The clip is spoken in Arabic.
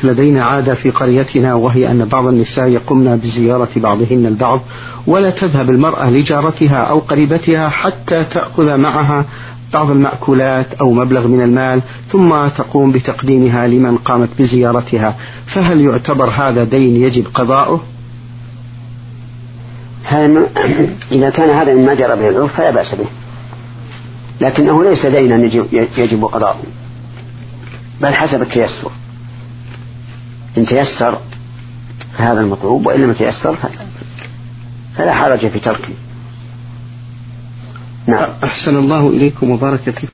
لدينا عادة في قريتنا، وهي أن بعض النساء يقمن بزيارة بعضهن البعض، ولا تذهب المرأة لجارتها أو قريبتها حتى تأخذ معها بعض المأكولات أو مبلغ من المال، ثم تقوم بتقديمها لمن قامت بزيارتها. فهل يعتبر هذا دين يجب قضاؤه؟ إذا كان هذا مما جرى به العرف فلا بأس به، لكنه ليس دينا يجب قضاؤه، بل حسب التيسر. إن تيسر هذا المطلوب، وإن لم يتيسر فلا حرج في تركه. نعم. أحسن الله إليكم وبارك فيكم.